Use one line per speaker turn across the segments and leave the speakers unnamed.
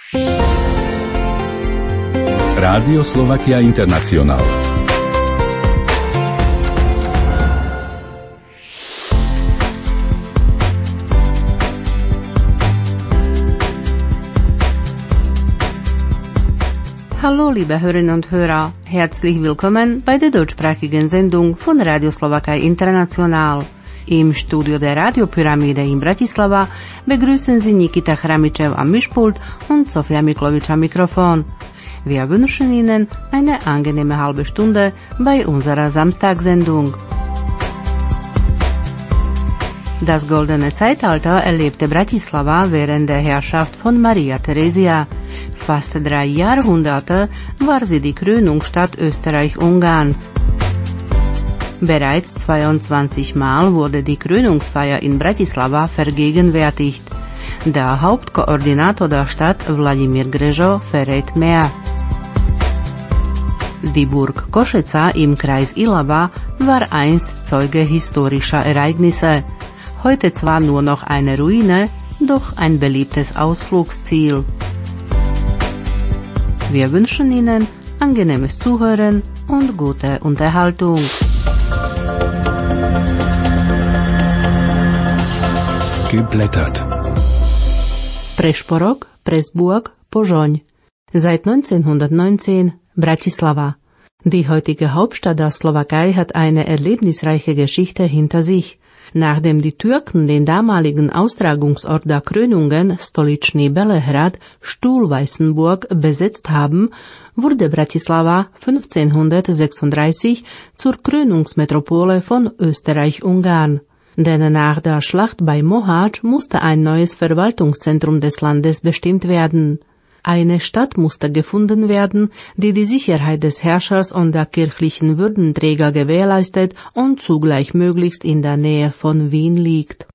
Rádio Slovakia International.
Hallo, liebe Hörerinnen und Hörer. Herzlich willkommen bei der deutschsprachigen Sendung von Radio Slovakia International. Im Studio der Radiopyramide in Bratislava begrüßen Sie Nikita Chramičev am Mischpult und Sofia Miklovič am Mikrofon. Wir wünschen Ihnen eine angenehme halbe Stunde bei unserer Samstagssendung. Das goldene Zeitalter erlebte Bratislava während der Herrschaft von Maria Theresia. Fast 3 Jahrhunderte war sie die Krönungsstadt Österreich-Ungarns. Bereits 22 Mal wurde die Krönungsfeier in Bratislava vergegenwärtigt. Der Hauptkoordinator der Stadt, Vladimír Grežo, verrät mehr. Die Burg Košeca im Kreis Ilava war einst Zeuge historischer Ereignisse. Heute zwar nur noch eine Ruine, doch ein beliebtes Ausflugsziel. Wir wünschen Ihnen angenehmes Zuhören und gute Unterhaltung.
Geblättert.
Prešporok, Pressburg, Požoň. Seit 1919 Bratislava. Die heutige Hauptstadt der Slowakei hat eine erlebnisreiche Geschichte hinter sich. Nachdem die Türken den damaligen Austragungsort der Krönungen Stoličný Belehrad, Stuhlweißenburg, besetzt haben, wurde Bratislava 1536 zur Krönungsmetropole von Österreich-Ungarn. Denn nach der Schlacht bei Mohács musste ein neues Verwaltungszentrum des Landes bestimmt werden. Eine Stadt musste gefunden werden, die die Sicherheit des Herrschers und der kirchlichen Würdenträger gewährleistet und zugleich möglichst in der Nähe von Wien liegt.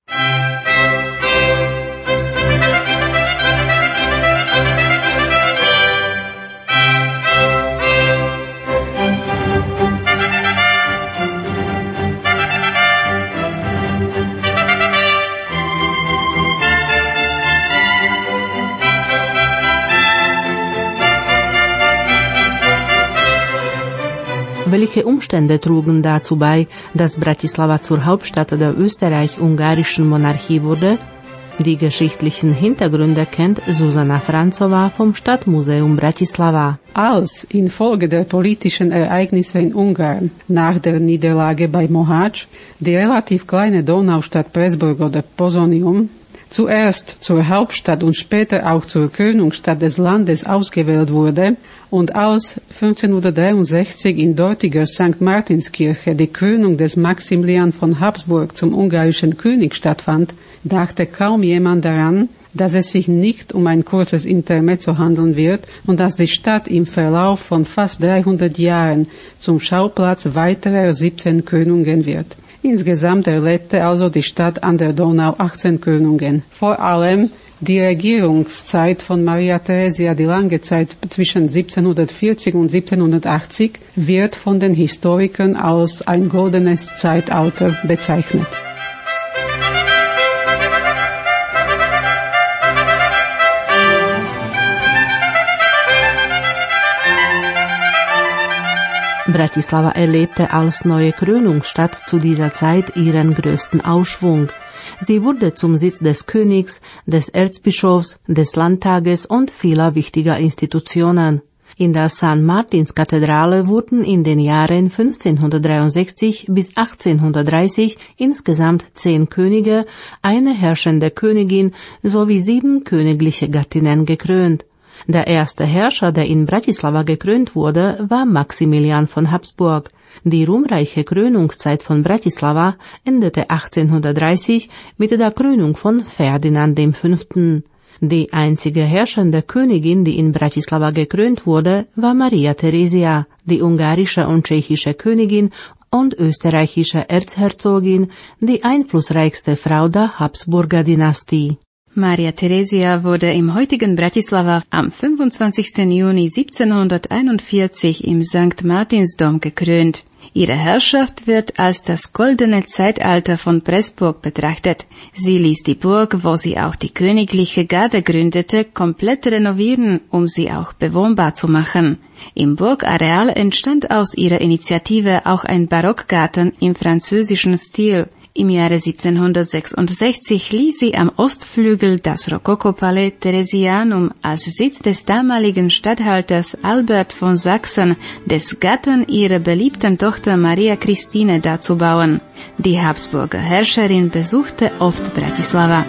Welche Umstände trugen dazu bei, dass Bratislava zur Hauptstadt der österreich-ungarischen Monarchie wurde? Die geschichtlichen Hintergründe kennt Zuzana Franzová vom Stadtmuseum Bratislava.
Als infolge der politischen Ereignisse in Ungarn nach der Niederlage bei Mohács die relativ kleine Donaustadt Pressburg oder Pozonium zuerst zur Hauptstadt und später auch zur Krönungsstadt des Landes ausgewählt wurde und als 1563 in dortiger St. Martinskirche die Krönung des Maximilian von Habsburg zum ungarischen König stattfand, dachte kaum jemand daran, dass es sich nicht um ein kurzes Intermezzo handeln wird und dass die Stadt im Verlauf von fast 300 Jahren zum Schauplatz weiterer 17 Krönungen wird. Insgesamt erlebte also die Stadt an der Donau 18 Krönungen. Vor allem die Regierungszeit von Maria Theresia, die lange Zeit zwischen 1740 und 1780, wird von den Historikern als ein goldenes Zeitalter bezeichnet.
Bratislava erlebte als neue Krönungsstadt zu dieser Zeit ihren größten Aufschwung. Sie wurde zum Sitz des Königs, des Erzbischofs, des Landtages und vieler wichtiger Institutionen. In der St. Martins-Kathedrale wurden in den Jahren 1563 bis 1830 insgesamt 10 Könige, eine herrschende Königin sowie 7 königliche Gattinnen gekrönt. Der erste Herrscher, der in Bratislava gekrönt wurde, war Maximilian von Habsburg. Die ruhmreiche Krönungszeit von Bratislava endete 1830 mit der Krönung von Ferdinand V. Die einzige herrschende Königin, die in Bratislava gekrönt wurde, war Maria Theresia, die ungarische und tschechische Königin und österreichische Erzherzogin, die einflussreichste Frau der Habsburger Dynastie.
Maria Theresia wurde im heutigen Bratislava am 25. Juni 1741 im St. Martinsdom gekrönt. Ihre Herrschaft wird als das goldene Zeitalter von Pressburg betrachtet. Sie ließ die Burg, wo sie auch die königliche Garde gründete, komplett renovieren, um sie auch bewohnbar zu machen. Im Burgareal entstand aus ihrer Initiative auch ein Barockgarten im französischen Stil. Im Jahre 1766 ließ sie am Ostflügel das Rokoko-Palais Theresianum als Sitz des damaligen Statthalters Albert von Sachsen, des Gatten ihrer beliebten Tochter Maria Christine, dazu bauen. Die Habsburger Herrscherin besuchte oft Bratislava.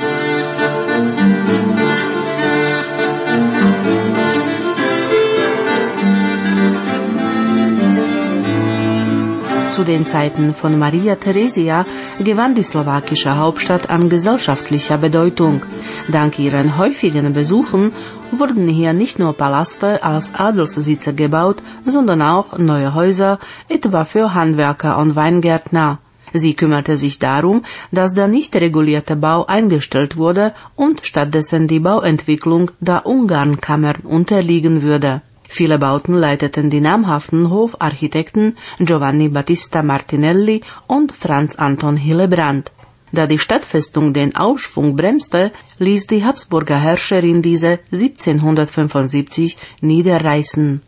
Zu den Zeiten von Maria Theresia gewann die slowakische Hauptstadt an gesellschaftlicher Bedeutung. Dank ihren häufigen Besuchen wurden hier nicht nur Paläste als Adelssitze gebaut, sondern auch neue Häuser, etwa für Handwerker und Weingärtner. Sie kümmerte sich darum, dass der nicht regulierte Bau eingestellt wurde und stattdessen die Bauentwicklung der Ungarnkammern unterliegen würde. Viele Bauten leiteten die namhaften Hofarchitekten Giovanni Battista Martinelli und Franz Anton Hillebrand. Da die Stadtfestung den Aufschwung bremste, ließ die Habsburger Herrscherin diese 1775 niederreißen.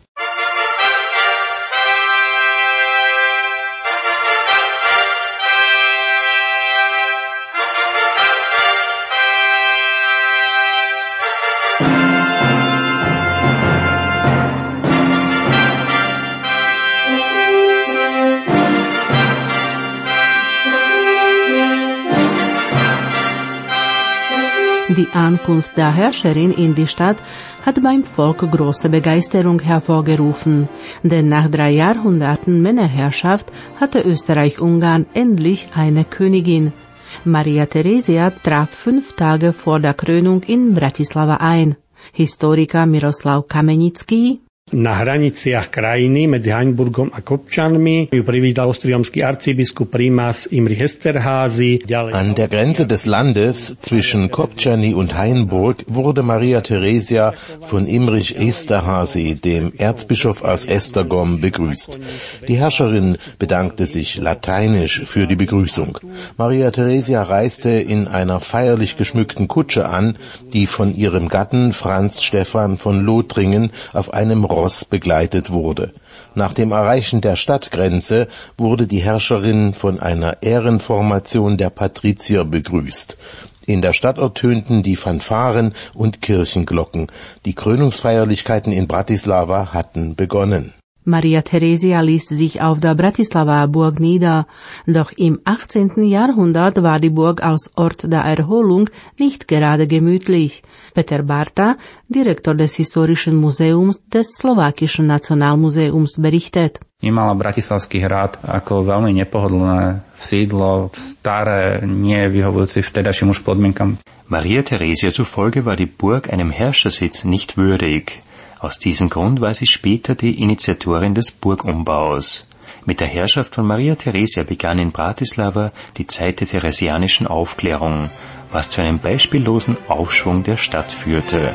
Die Ankunft der Herrscherin in die Stadt hat beim Volk große Begeisterung hervorgerufen, denn nach 3 Jahrhunderten Männerherrschaft hatte Österreich-Ungarn endlich eine Königin. Maria Theresia traf 5 Tage vor der Krönung in Bratislava ein. Historiker Miroslav Kamenický:
Na hraniciach krajiny medzi Hainburgom a Kopčanmi ju privítal ostriomský arcibiskup Primas Imrich Esterházy.
An der Grenze des Landes zwischen Kopčany und Hainburg wurde Maria Theresia von Imrich Esterházy, dem Erzbischof aus Esztergom, begrüßt. Die Herrscherin bedankte sich lateinisch für die Begrüßung. Maria Theresia reiste in einer feierlich geschmückten Kutsche an, die von ihrem Gatten Franz Stephan von Lothringen auf einem Ross begleitet wurde. Nach dem Erreichen der Stadtgrenze wurde die Herrscherin von einer Ehrenformation der Patrizier begrüßt. In der Stadt ertönten die Fanfaren und Kirchenglocken. Die Krönungsfeierlichkeiten in Bratislava hatten begonnen.
Maria Theresia ließ sich auf der Bratislava Burg nieder, doch im 18. Jahrhundert war die Burg als Ort der Erholung nicht gerade gemütlich. Peter Barta, Direktor des Historischen Museums des Slowakischen Nationalmuseums, berichtet:
Vnímala Bratislavský hrad ako veľmi nepohodlné sídlo, staré, nie vyhovujúce vtedajším už podmienkam.
Maria Theresia zufolge war die Burg einem Herrschersitz nicht würdig. Aus diesem Grund war sie später die Initiatorin des Burgumbaus. Mit der Herrschaft von Maria Theresia begann in Bratislava die Zeit der theresianischen Aufklärung, was zu einem beispiellosen Aufschwung der Stadt führte.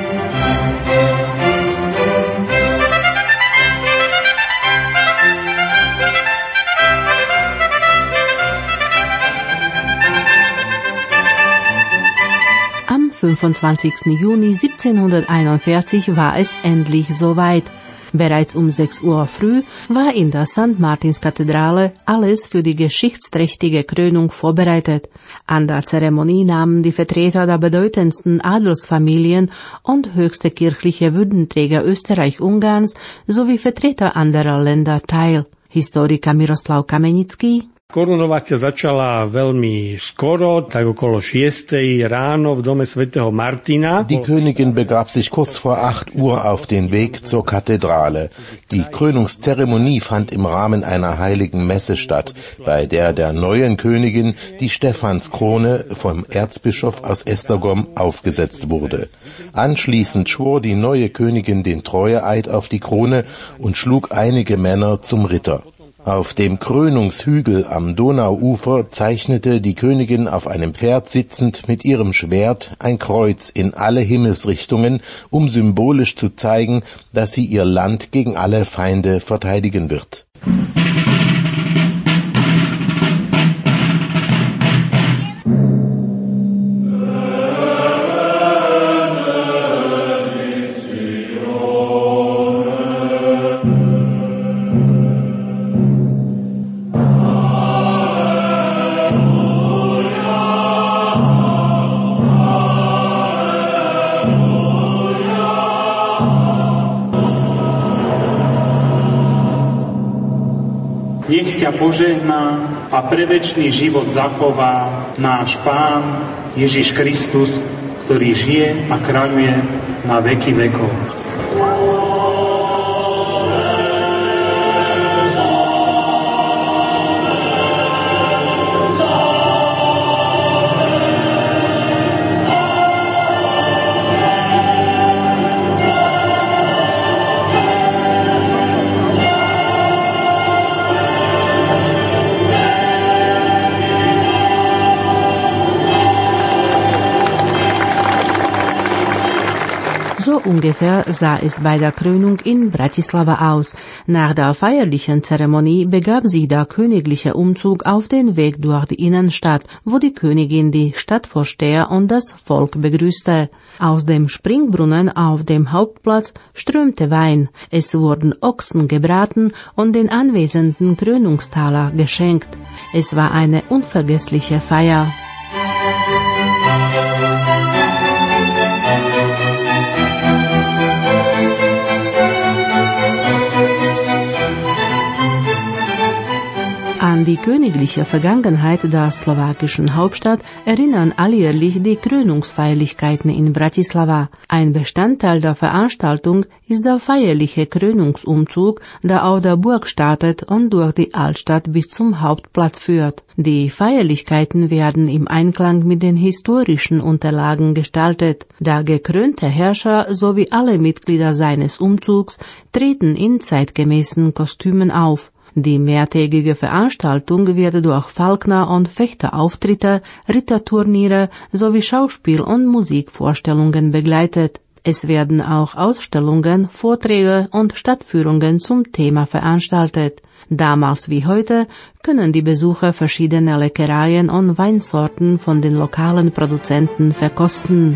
Am 25. Juni 1741 war es endlich soweit. Bereits um 6 Uhr früh war in der St. Martinskathedrale alles für die geschichtsträchtige Krönung vorbereitet. An der Zeremonie nahmen die Vertreter der bedeutendsten Adelsfamilien und höchste kirchliche Würdenträger Österreich-Ungarns sowie Vertreter anderer Länder teil. Historiker Miroslav Kamenický:
Korunovácia začala veľmi skoro, tak okolo 6. ráno v dome svätého Martina.
Die Königin begab sich kurz vor 8 Uhr auf den Weg zur Kathedrale. Die Krönungszeremonie fand im Rahmen einer heiligen Messe statt, bei der neuen Königin die Stephanskrone vom Erzbischof aus Esztergom aufgesetzt wurde. Anschließend schwor die neue Königin den Treueeid auf die Krone und schlug einige Männer zum Ritter. Auf dem Krönungshügel am Donauufer zeichnete die Königin auf einem Pferd sitzend mit ihrem Schwert ein Kreuz in alle Himmelsrichtungen, um symbolisch zu zeigen, dass sie ihr Land gegen alle Feinde verteidigen wird.
Nech ťa požehná a pre večný život zachová náš Pán Ježiš Kristus, ktorý žije a kráľuje na veky vekov.
So ungefähr sah es bei der Krönung in Bratislava aus. Nach der feierlichen Zeremonie begab sich der königliche Umzug auf den Weg durch die Innenstadt, wo die Königin die Stadtvorsteher und das Volk begrüßte. Aus dem Springbrunnen auf dem Hauptplatz strömte Wein. Es wurden Ochsen gebraten und den Anwesenden Krönungstaler geschenkt. Es war eine unvergessliche Feier. An die königliche Vergangenheit der slowakischen Hauptstadt erinnern alljährlich die Krönungsfeierlichkeiten in Bratislava. Ein Bestandteil der Veranstaltung ist der feierliche Krönungsumzug, der auf der Burg startet und durch die Altstadt bis zum Hauptplatz führt. Die Feierlichkeiten werden im Einklang mit den historischen Unterlagen gestaltet. Der gekrönte Herrscher sowie alle Mitglieder seines Umzugs treten in zeitgemäßen Kostümen auf. Die mehrtägige Veranstaltung wird durch Falkner- und Fechterauftritte, Ritterturniere sowie Schauspiel- und Musikvorstellungen begleitet. Es werden auch Ausstellungen, Vorträge und Stadtführungen zum Thema veranstaltet. Damals wie heute können die Besucher verschiedene Leckereien und Weinsorten von den lokalen Produzenten verkosten.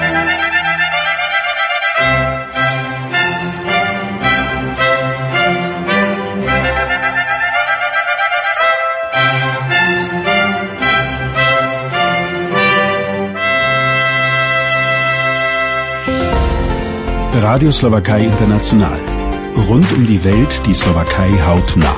Radio Slowakei International. Rund um die Welt die Slowakei hautnah.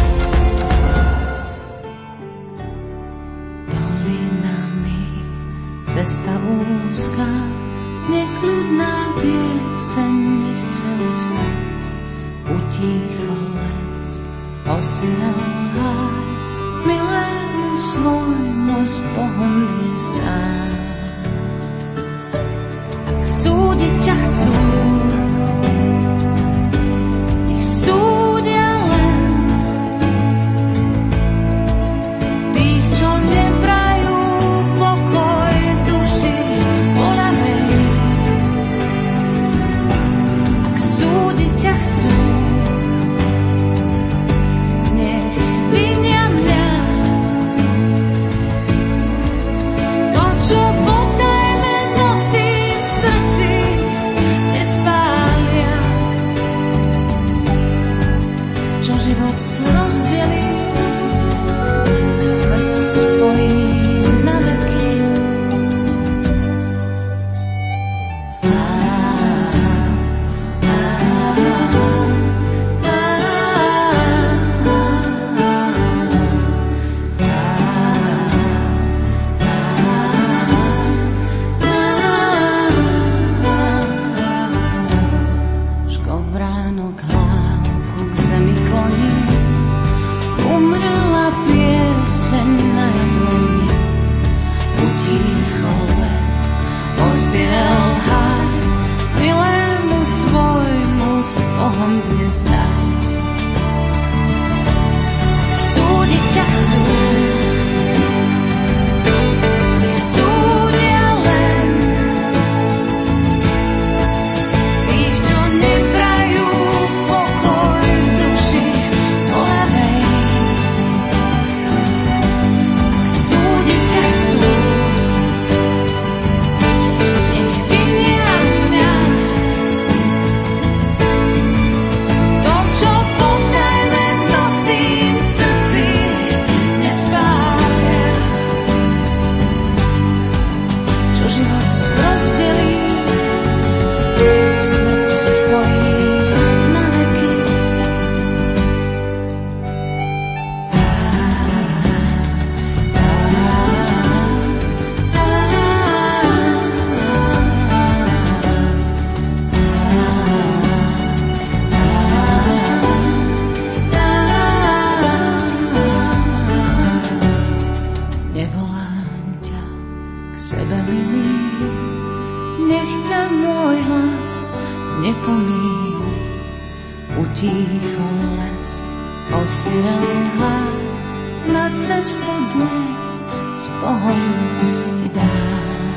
Dolinami cesta úzka, nekľudná pieseň nechce ustať. Utíchol les, osiral háj, milému svojmu s Bohom dnes dám. Ak súdiť ťa chcú, nech súdia len tých, čo neprajú pokoj duši voľanej. Ak súdiť ťa chcú, nech vinia mňa, to, čo smrt spojí na veky. Nevolám ťa k sebe, milý, nech ťa môj hlas nepomíni. Utíchol les, osirený hlad, na cestu dnes s Bohom ti dám.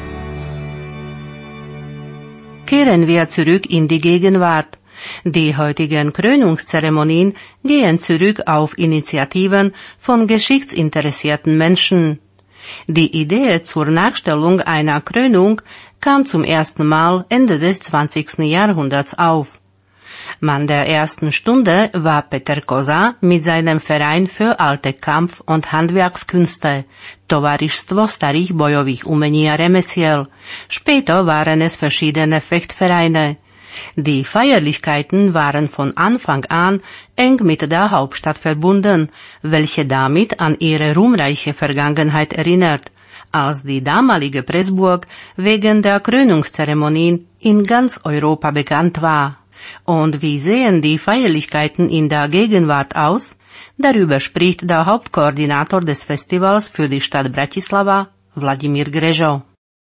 Kehren wir zurück in die Gegenwart. Die heutigen Krönungszeremonien gehen zurück auf Initiativen von geschichtsinteressierten Menschen. Die Idee zur Nachstellung einer Krönung kam zum ersten Mal Ende des 20. Jahrhunderts auf. Mann der ersten Stunde war Peter Koza mit seinem Verein für alte Kampf- und Handwerkskünste, Tovarištstvo starých bojových umení a remesiel. Später waren es verschiedene Fechtvereine. Die Feierlichkeiten waren von Anfang an eng mit der Hauptstadt verbunden, welche damit an ihre ruhmreiche Vergangenheit erinnert, als die damalige Pressburg wegen der Krönungszeremonien in ganz Europa bekannt war. Und wie sehen die Feierlichkeiten in der Gegenwart aus? Darüber spricht der Hauptkoordinator des Festivals für die Stadt Bratislava, Vladimír Grežo.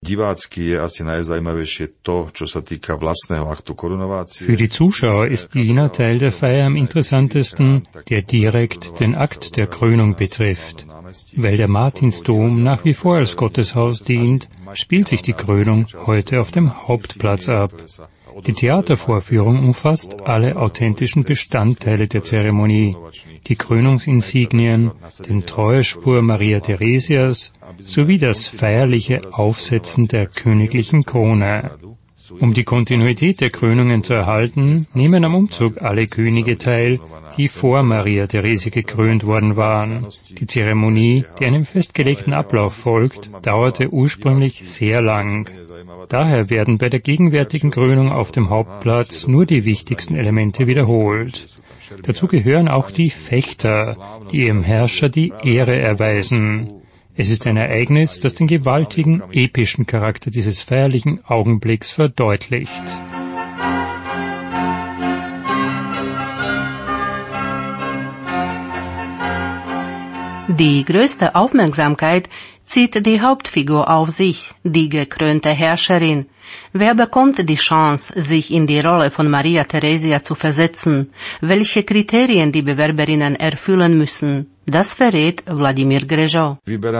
Für die Zuschauer ist jener Teil der Feier am interessantesten, der direkt den Akt der Krönung betrifft. Weil der Martinsdom nach wie vor als Gotteshaus dient, spielt sich die Krönung heute auf dem Hauptplatz ab. Die Theatervorführung umfasst alle authentischen Bestandteile der Zeremonie, die Krönungsinsignien, den Treuespur Maria Theresias sowie das feierliche Aufsetzen der königlichen Krone. Um die Kontinuität der Krönungen zu erhalten, nehmen am Umzug alle Könige teil, die vor Maria Theresia gekrönt worden waren. Die Zeremonie, die einem festgelegten Ablauf folgt, dauerte ursprünglich sehr lang. Daher werden bei der gegenwärtigen Krönung auf dem Hauptplatz nur die wichtigsten Elemente wiederholt. Dazu gehören auch die Fechter, die ihrem Herrscher die Ehre erweisen. Es ist ein Ereignis, das den gewaltigen, epischen Charakter dieses feierlichen Augenblicks verdeutlicht.
Die größte Aufmerksamkeit zieht die Hauptfigur auf sich, die gekrönte Herrscherin. Wer bekommt die Chance, sich in die Rolle von Maria Theresia zu versetzen? Welche Kriterien die Bewerberinnen erfüllen müssen? Das verrät Vladimír Grežo.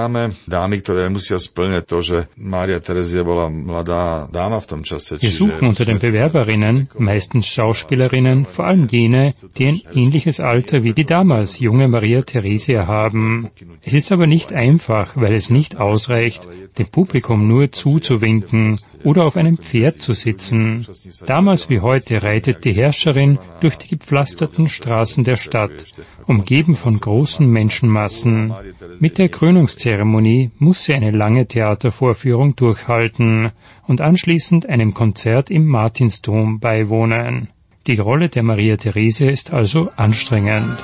Wir suchen unter den Bewerberinnen, meistens Schauspielerinnen, vor allem jene, die ein ähnliches Alter wie die damals junge Maria Theresia haben. Es ist aber nicht einfach, weil es nicht ausreicht, dem Publikum nur zuzuwinken oder auf einem Pferd zu sitzen. Damals wie heute reitet die Herrscherin durch die gepflasterten Straßen der Stadt, umgeben von großen Menschenmassen. Mit der Krönungszeremonie muss sie eine lange Theatervorführung durchhalten und anschließend einem Konzert im Martinsdom beiwohnen. Die Rolle der Maria Theresia ist also anstrengend.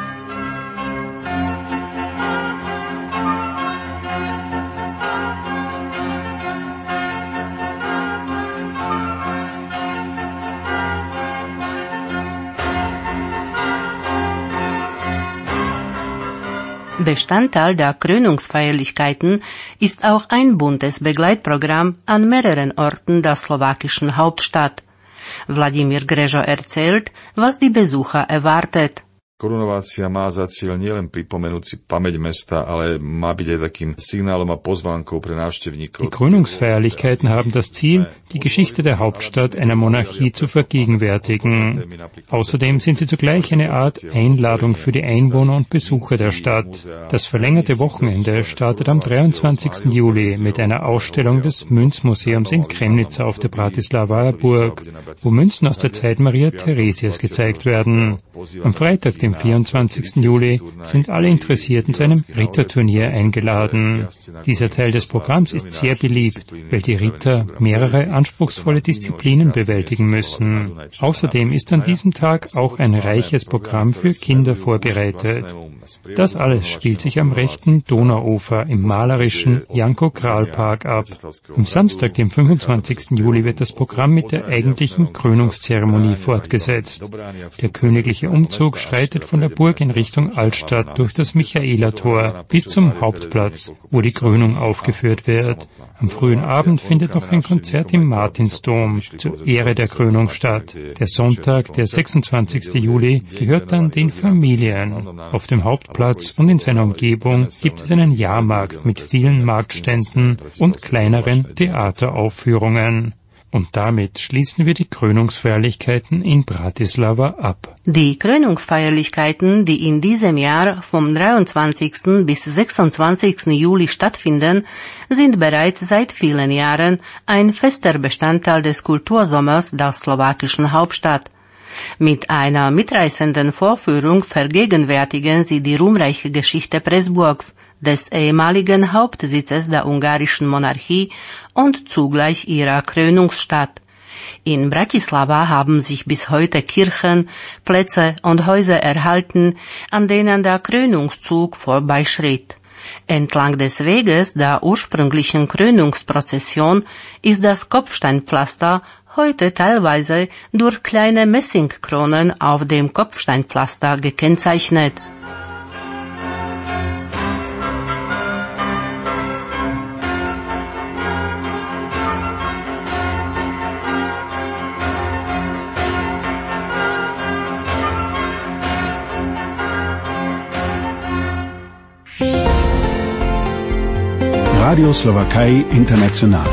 Bestandteil der Krönungsfeierlichkeiten ist auch ein buntes Begleitprogramm an mehreren Orten der slowakischen Hauptstadt. Vladimír Grežo erzählt, was die Besucher erwartet.
Korunovácia má za cieľ nielen pripomenúť si pamäť mesta, ale má byť aj takým signálom a pozvánkou pre návštevníkov.
Die Krönungsfeierlichkeiten haben das Ziel, die Geschichte der Hauptstadt einer Monarchie zu vergegenwärtigen. Außerdem sind sie zugleich eine Art Einladung für die Einwohner und Besucher der Stadt. Das verlängerte Wochenende startet am 23. Juli mit einer Ausstellung des Münzmuseums in Kremnica auf der Bratislavaer Burg, wo Münzen aus der Zeit Maria Theresias gezeigt werden. Am Freitag, dem am 24. Juli sind alle Interessierten zu einem Ritterturnier eingeladen. Dieser Teil des Programms ist sehr beliebt, weil die Ritter mehrere anspruchsvolle Disziplinen bewältigen müssen. Außerdem ist an diesem Tag auch ein reiches Programm für Kinder vorbereitet. Das alles spielt sich am rechten Donauufer im malerischen Janko-Kral-Park ab. Am Samstag, dem 25. Juli, wird das Programm mit der eigentlichen Krönungszeremonie fortgesetzt. Der königliche Umzug schreitet von der Burg in Richtung Altstadt durch das Michaelertor bis zum Hauptplatz, wo die Krönung aufgeführt wird. Am frühen Abend findet noch ein Konzert im Martinsdom zur Ehre der Krönung statt. Der Sonntag, der 26. Juli, gehört dann den Familien. Auf dem Hauptplatz und in seiner Umgebung gibt es einen Jahrmarkt mit vielen Marktständen und kleineren Theateraufführungen. Und damit schließen wir die Krönungsfeierlichkeiten in Bratislava ab.
Die Krönungsfeierlichkeiten, die in diesem Jahr vom 23. bis 26. Juli stattfinden, sind bereits seit vielen Jahren ein fester Bestandteil des Kultursommers der slowakischen Hauptstadt. Mit einer mitreißenden Vorführung vergegenwärtigen sie die ruhmreiche Geschichte Pressburgs, des ehemaligen Hauptsitzes der ungarischen Monarchie und zugleich ihrer Krönungsstadt. In Bratislava haben sich bis heute Kirchen, Plätze und Häuser erhalten, an denen der Krönungszug vorbeischritt. Entlang des Weges der ursprünglichen Krönungsprozession ist das Kopfsteinpflaster heute teilweise durch kleine Messingkronen auf dem Kopfsteinpflaster gekennzeichnet.
Radio Slowakei International.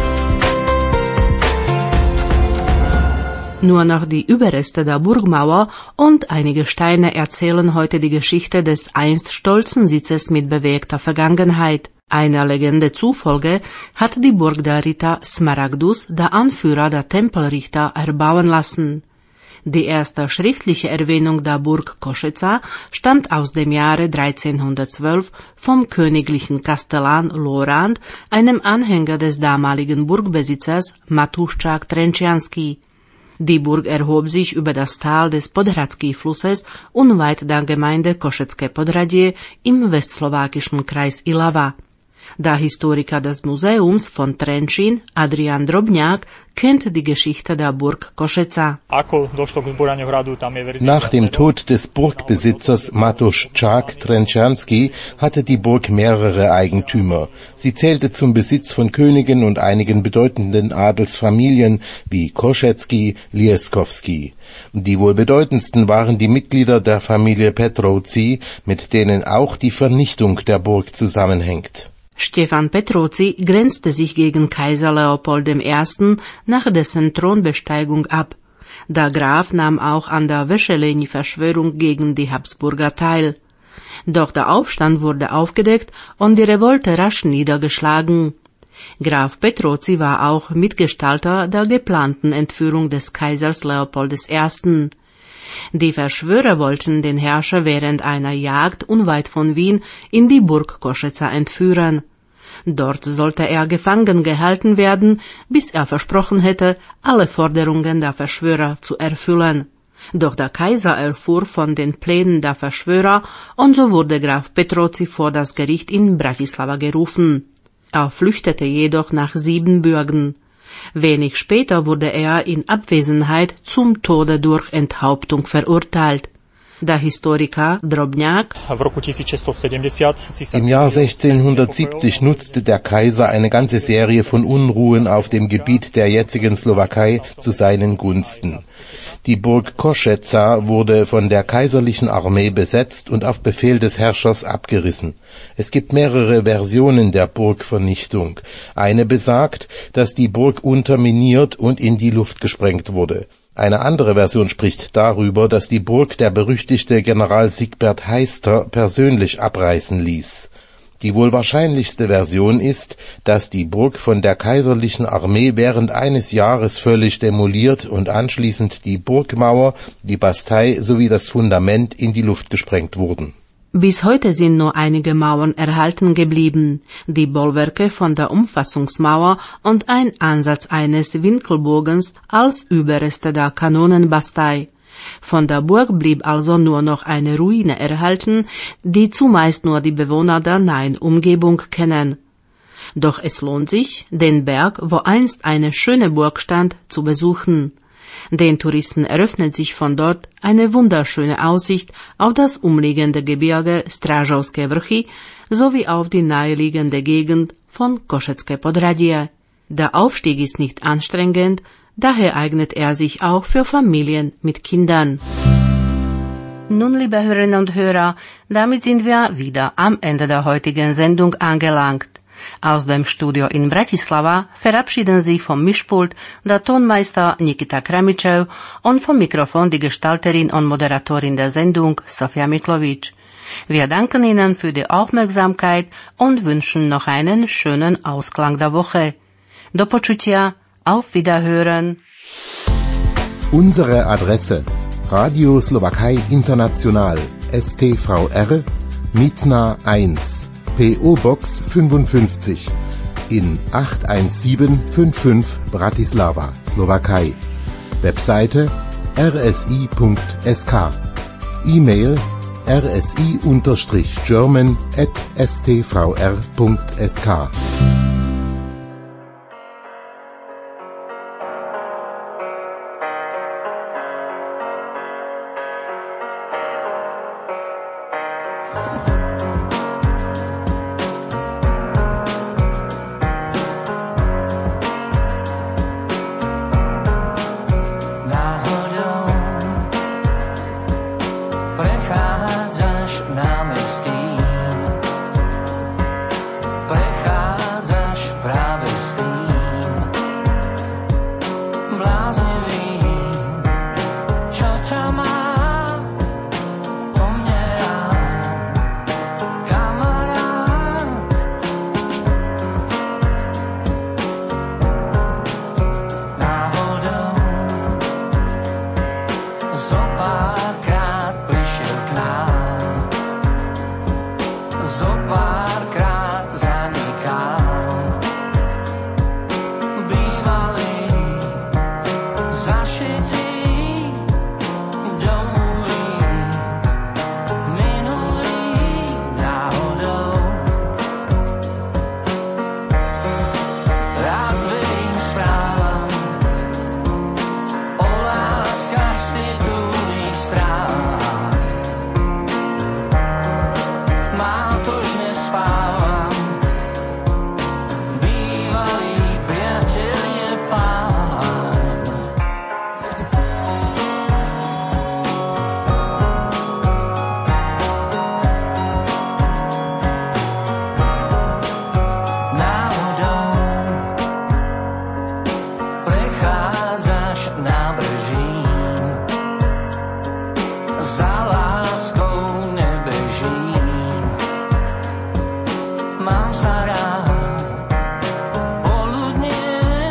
Nur noch die Überreste der Burgmauer und einige Steine erzählen heute die Geschichte des einst stolzen Sitzes mit bewegter Vergangenheit. Einer Legende zufolge hat die Burg der Ritter Smaragdus, der Anführer der Tempelrichter, erbauen lassen. Die erste schriftliche Erwähnung der Burg Košeca stammt aus dem Jahre 1312 vom königlichen Kastellan Lorand, einem Anhänger des damaligen Burgbesitzers Matuščák Trenčiansky. Die Burg erhob sich über das Tal des Podhradský-Flusses unweit der Gemeinde Košecké Podhradie im westslowakischen Kreis Ilava. Der Historiker des Museums von Trenčín, Adrian Drobňák, kennt die Geschichte der Burg Košeca.
Nach dem Tod des Burgbesitzers Matuščák Trenčiansky hatte die Burg mehrere Eigentümer. Sie zählte zum Besitz von Königen und einigen bedeutenden Adelsfamilien wie Košecký, Lieskovský. Die wohl bedeutendsten waren die Mitglieder der Familie Petrovci, mit denen auch die Vernichtung der Burg zusammenhängt.
Stefan Petrovci grenzte sich gegen Kaiser Leopold I. nach dessen Thronbesteigung ab. Der Graf nahm auch an der Veseliny-Verschwörung gegen die Habsburger teil. Doch der Aufstand wurde aufgedeckt und die Revolte rasch niedergeschlagen. Graf Petrovci war auch Mitgestalter der geplanten Entführung des Kaisers Leopold I. Die Verschwörer wollten den Herrscher während einer Jagd unweit von Wien in die Burg Košeca entführen. Dort sollte er gefangen gehalten werden, bis er versprochen hätte, alle Forderungen der Verschwörer zu erfüllen. Doch der Kaiser erfuhr von den Plänen der Verschwörer und so wurde Graf Petrovci vor das Gericht in Bratislava gerufen. Er flüchtete jedoch nach Siebenbürgen. Wenig später wurde er in Abwesenheit zum Tode durch Enthauptung verurteilt. Der Historiker Drobňák:
Im Jahr 1670 nutzte der Kaiser eine ganze Serie von Unruhen auf dem Gebiet der jetzigen Slowakei zu seinen Gunsten. Die Burg Košeca wurde von der kaiserlichen Armee besetzt und auf Befehl des Herrschers abgerissen. Es gibt mehrere Versionen der Burgvernichtung. Eine besagt, dass die Burg unterminiert und in die Luft gesprengt wurde. Eine andere Version spricht darüber, dass die Burg der berüchtigte General Siegbert Heister persönlich abreißen ließ. Die wohl wahrscheinlichste Version ist, dass die Burg von der kaiserlichen Armee während eines Jahres völlig demoliert und anschließend die Burgmauer, die Bastei sowie das Fundament in die Luft gesprengt wurden.
Bis heute sind nur einige Mauern erhalten geblieben, die Bollwerke von der Umfassungsmauer und ein Ansatz eines Winkelbogens als Überreste der Kanonenbastei. Von der Burg blieb also nur noch eine Ruine erhalten, die zumeist nur die Bewohner der nahen Umgebung kennen. Doch es lohnt sich, den Berg, wo einst eine schöne Burg stand, zu besuchen. Den Touristen eröffnet sich von dort eine wunderschöne Aussicht auf das umliegende Gebirge Strážovské vrchy sowie auf die naheliegende Gegend von Košecké Podhradie. Der Aufstieg ist nicht anstrengend, daher eignet er sich auch für Familien mit Kindern. Nun, liebe Hörerinnen und Hörer, damit sind wir wieder am Ende der heutigen Sendung angelangt. Aus dem Studio in Bratislava verabschieden sich vom Mischpult der Tonmeister Nikita Kramičev und vom Mikrofon die Gestalterin und Moderatorin der Sendung Sofia Miklovič. Wir danken Ihnen für die Aufmerksamkeit und wünschen noch einen schönen Ausklang der Woche. Do počutia, auf Wiederhören.
Unsere Adresse: Radio Slowakei International, STVR, Mitna 1, PO Box 55 in 81755 Bratislava, Slowakei. Webseite rsi.sk. E-Mail rsi_german@stvr.sk.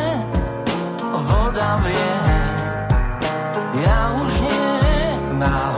Ja už nie